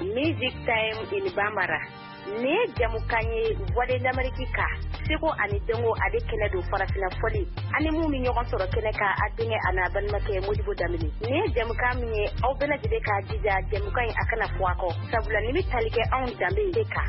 Music Time in Bambara. Ne jamukanye voix d'Amérique ka. Seko ani dengo ade kene do farafina foli. Ani mu mi ñogon soro kene ka adenge ana ban make Modibo Damini. Ne jamuka mi au bela jide ka jija jamuka akana fuako. Sabula ni mi talike on dambe deka.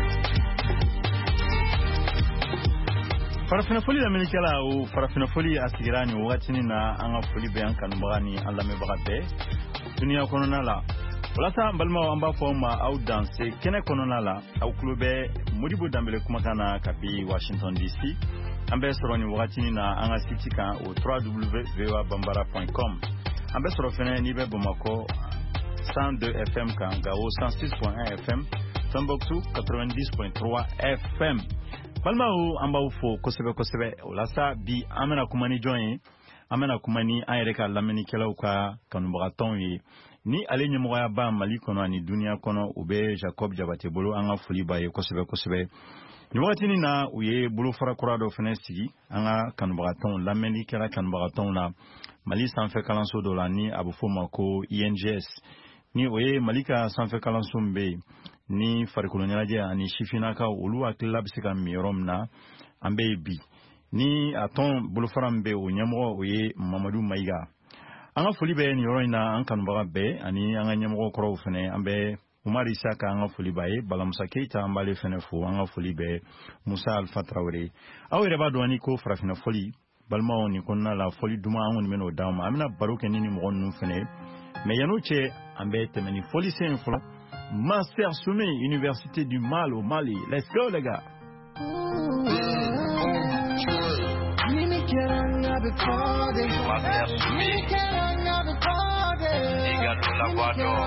Farafina foli d'Amérique la ou farafina foli asigirani watini na anga foli be an kan bagani Allah me bagabe. Dunia konona la. Walasa mbalma amba foma au danse kene konona la au klube Modibo Dambele kumakana kabi Washington DC. Ambe soroni wakatini na anga sitika au www.bambara.com. Ambe sorofene nibe bomako 102 FM kangao 106.1 FM. Tombouctou 90.3 FM. Balma ou amba ufo kosebe walasa bi amena kumani join amena kumani ayereka lameni kela uka kanubagaton yi ni ale nyemoya ba Mali kono ani dunia kono ube Jacob Jabate bolo anga fuli ba ye kosebe ni wakati ni na uye bolo fara kurado fene sigi anga kanubagaton lameni kela kanubagaton na Mali sanfe kalanso dola ni abufo mako INGS ni uye Malika sanfe kalanso mbe ni farikolonyalaje ani shifinaka ulu akila bisika mirom na ambe bi ni aton bulufaram be o nyamo oye Mamadou Maiga anga foli be ni yorina an kanubaga be ani anga nyamo koro fene ambe Umar Isaka anga foli bae Balamusa Keita ambale fene fu anga foli be Musa Alpha Traoré awere ba do ani ko frafina foli balma oni konna la foli duma angoni meno dama amina baroke nini mo gonu fene me yanoche ambe temeni foli sen folo Master Soumé, Université du Mal au Mali. Let's go, les gars. Master Soumé, les gars de la voix d'or.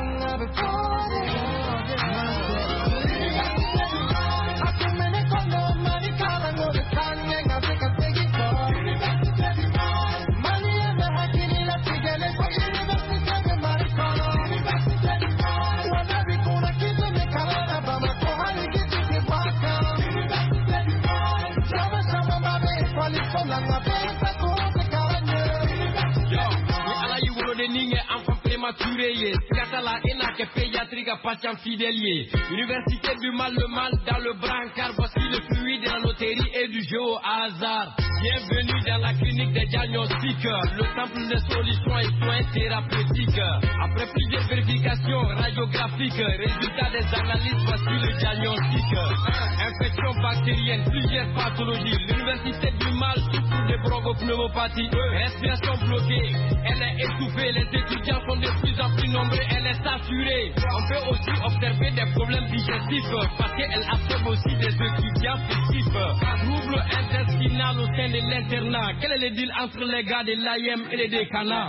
Université du mal, le mal dans le brancard. Voici le fluide de la loterie et du jeu au hasard. Bienvenue dans la clinique des diagnostics, le temple des solutions et soins thérapeutiques. Après plusieurs vérifications radiographiques, résultats des analyses, voici le diagnostic. Infection bactérienne, plusieurs pathologies. L'université du mal souffre de bronchopneumopathie. Respiration bloquée, elle est étouffée. Les étudiants sont de plus en plus nombreux, elle est saturée. On peut aussi observer des problèmes digestifs parce qu'elle absorbe aussi des étudiants fictifs. Trouble intestinal au sein de l'internat. Quel est le deal entre les gars de l'AIM et les décanats?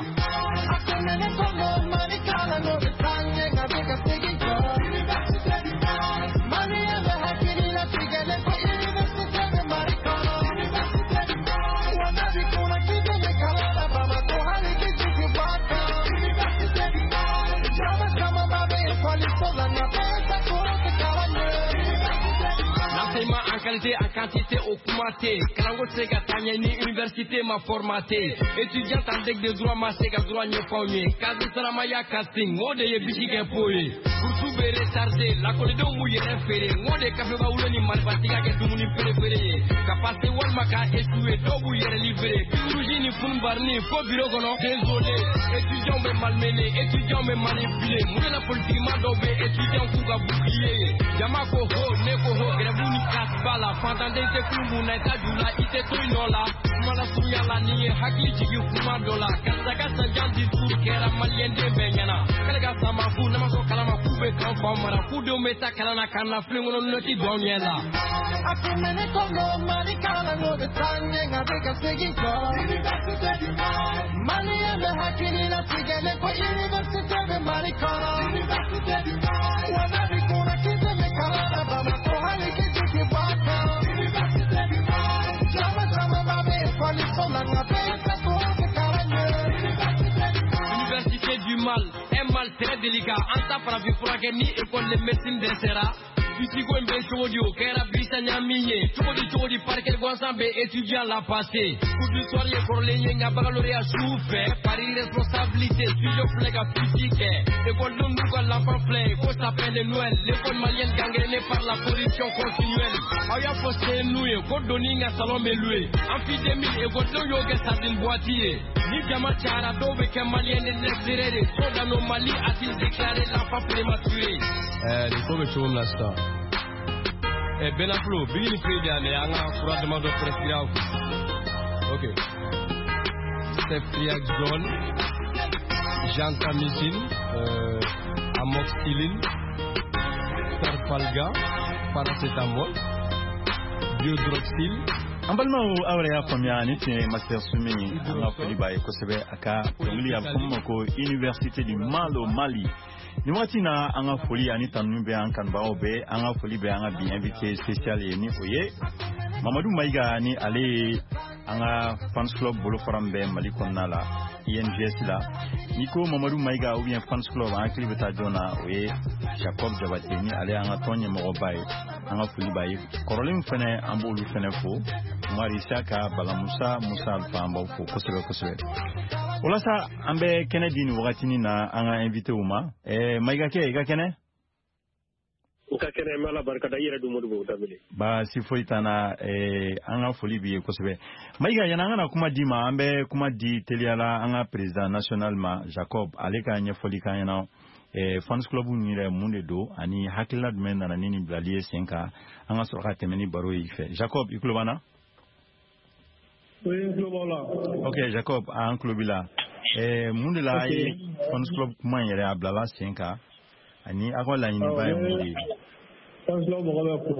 En quantité au Koumaté, Kalango Sega Tanyani, université m'a formaté. Étudiante en deck de droit, ma Sega droit n'y est Kazi Saramaya casting, mode de Bichigan Poé. Pour tout retardé, la collision mouillée référée. Mode café Baoulani, Malbatiga, qui est tout mon préféré. Capacité Walmaka, échoué, Dobou y est livré. Pirougini, Foumbarni, faux bureau, désolé. Étudiants me malmenés, étudiants me manipulés. Moulin politique m'a dobé, étudiants Kouga bouclier. Yamako Ho, Neko Ho, Grebouni Kasbala. Fantande te kumbu na tajula ite toinola mala sunya la ni hakli jigi kuma dola kasaka sanjan discours kera malien de benyana kala ga sama fu na maso kala ma kube kan fa mara fu do meta kala na kana flingo no ti donyela akumene kono mali kala no de tanye nga de ka segi ko université du mal mali ya hakili na tigele ko université de mali kala université du mal wana bi kuna kite me kala baba ko hali kiti baka. Université du mal, un mal très délicat. En temps pour la vie pour la ni école de médecine d'Ensera. Physico mbe chodio, kera bisa nyamiye. Chodi parque Guansambe étudiant la passé. Coup du soir yé pour les yenga baccalauréat souffert. Paris responsabilité, studio flag à physique. École de nous l'enfant plein, faut s'appeler de Noël. L'école malienne gangrénée par la corruption continuelle. Aya fossé noué, code donning à salon meloué. Amphidémie, école de yoga sardine boîtier. Ni Jama Chara Dove que malienne est l'extérieur. Trop d'anomalie a-t-il déclaré l'enfant prématuré. Les pauvres choses l'instant. Benaflo, bigini crédit à l'Anga, couramment de prescrire. Ok. Steph John, Jean Camisine, Amoxicilline, Terfalga, Paracétamol, Biodroxil. Ambalma awre ya famia ni tin master sumi anga fali baye ko sebe aka ngli ya ko Université du Mali. Ni wati na anga foli ani tanu be an kan bawo be anga foli be anga bi invité spécial ni oye Mamadou Maïga ni ale anga fans club bolo farambe Mali konnala INGS la niko Mamadou Maïga ou bien fans club en clibeta jona oye Jacob Jabate ni ale anga tonye mo baye anga foli baye korolim fene ambolu fene fo Mari Saka Balamusa Musa Alfa ambo fo kosebe Ola sa ambe Kennedy ni wakati ni na anga invité uma Maïga ke ga kene ka kene mala barka da yira du modu tabile ba si foitana anga foli bi kosebe Maïga yana ngana kuma di ma ambe kuma di teliala anga président national ma Jacob aleka nya foli kan yana fans club ni re munde do ani hakila men na nini blalie senka anga soraka temeni baro ife Jacob iklobana Oui, global. Ok, Jacob, en club là. Munde la fans club kuma yere ablala senka. Ani akola ni ba munde. Fans club mo ko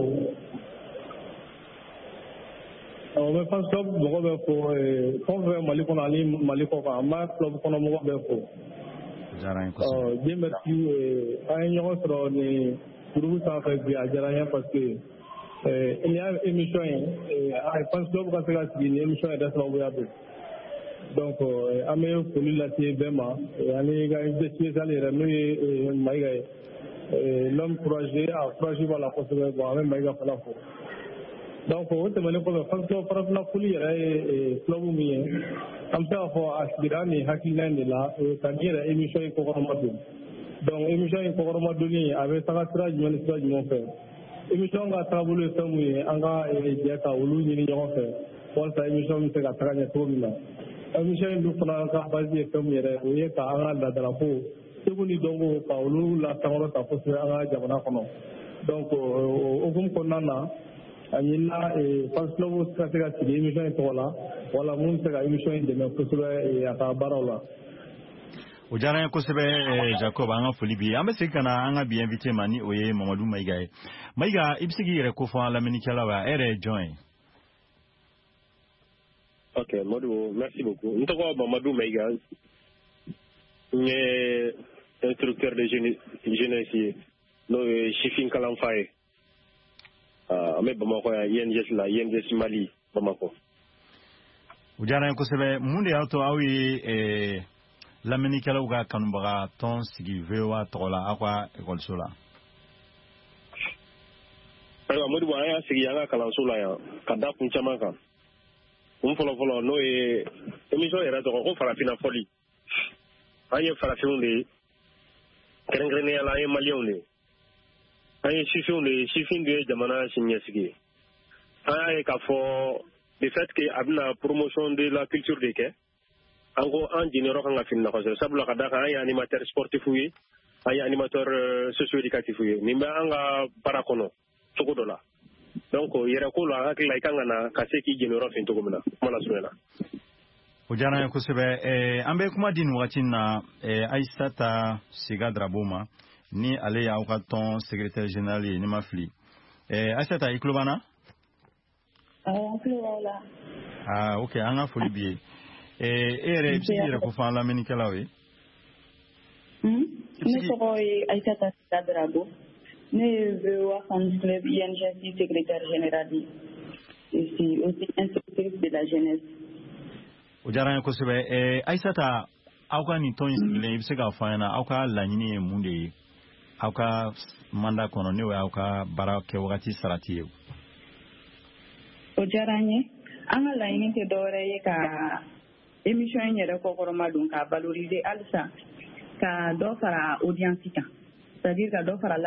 on fans club mo ko ko Mali ko ali Mali ko ka ma club ko mo ko Jaran ko. Bien merci ay ñoo soro ni groupe ça fait bien jaran parce que il y a une émission je pense que vous avez une émission d'assemblée donc amé pour la TBMA ani ga des spécialistes nous Maïga l'homme projet a projet voilà pour se voir avec Maïga fala ko donc on te mele ko fa ko para na kuli et club mi am ta fo asdirani hakina ni la tanira émission ko ko madu donc émission ko ko madu ni avec ça sera du mon fait émission ga tabulu samu anga jeta ulu ni ñoo fe won sa émission mi tega taganya to mi la émission du fana ka basi samu yere o ye ka anga da la ko teguni dongo ka ulu la tangoro ta ko anga jamana kono donc o gum ko nana anyina faslo ka tega ti émission to la wala mun tega émission de me ko e ata barola O jaran ko sebe Jacob anga foli bi ambe sekana anga bi invité mani oye Mamadou Maïga Maïga ibsigi re ko fa la minikala wa ere join. Ok, Modou, merci beaucoup. Nous avons Mamadou Maïga, instructeur de jeunesse, nous Chifin Kalamfaye, mais Bamako, INGS Mali, Bamako. O jaran ko sebe munde auto awi la minikala uga kanumbaga ton sigi vewa tola akwa école sola. Ayo Modou aya sigi anga kalansola ya kada kunchama kan. Folo no émission era to ko farafina foli. Aye farafin de kerengrene ala ay malion de. Aye chifin de jamana signasigi. Aye ka fo le fait que abna promotion de la culture de ke ango en général quand on finit la sabula kada ay animateur sportif oui ay animateur socio-éducatif oui nimba anga parakono sokodola donc yera ko la hakila ikanga na kaseki général fin to gomna mala suela O jana ko sebe ambe kuma din watin na Aïssata Siga Draboma ni ale ya o ton secrétaire général ni mafli Aïssata iklobana ok anga foli bi ere bisigira ko fa la menikala we ne soy Aïssata Siga Drabo ne wa fan club INGS secrétaire général ici aussi instructrice de la jeunesse. O jaran ko sebe Aïssata awka ni ton isile ibse ga fa na awka la nyini munde aw ka mandat kɔnɔ n'o y'aw ka baara kɛ wagati sarati ye. O diyara n ye. An ka laɲini tɛ dɔwɛrɛ ye ka émission in yɛrɛ kɔkɔrɔma don ka valoriser halisa ka dɔ fara audience kan, c'est à dire ka dɔ fara